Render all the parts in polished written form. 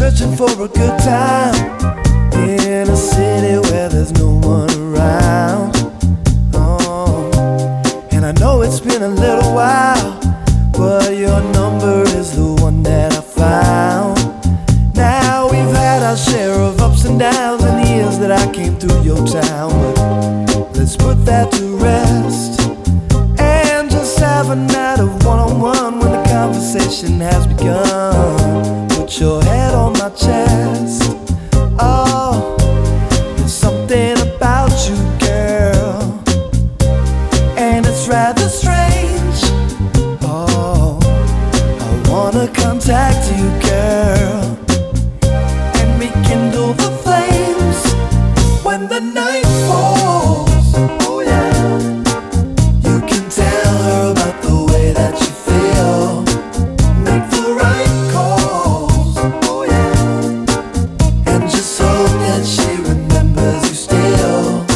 searching for a good time in a city where there's no one around. Oh, and I know it's been a little while, but your number is the one that I found. Now we've had our share of ups and downs in the years that I came through your town, but let's put that to rest and just have a night of one-on-one when the conversation has begun. Put your head on my chest. Oh, there's something about you, girl, and it's rather strange. Oh, I wanna contact you, girl, and rekindle the flames when the night falls. Oh yeah, you can tell her about the way that you feel. Make the right calls. Oh yeah, and just hope that she remembers you still.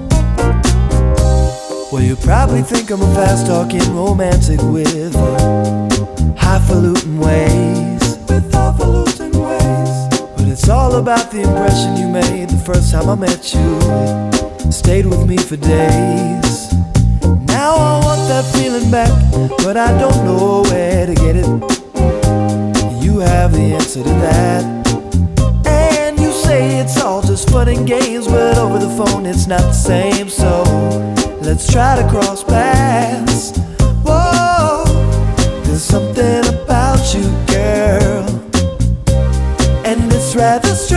Well, you probably think I'm a fast-talking romantic with highfalutin ways. But it's all about the impression you made the first time I met you. It stayed with me for days. Now I want that feeling back, but I don't know where to get it. You have the answer to that. And you say it's all just fun and games, but over the phone it's not the same. So let's try to cross paths. Whoa, there's something about you, girl, and it's rather strange.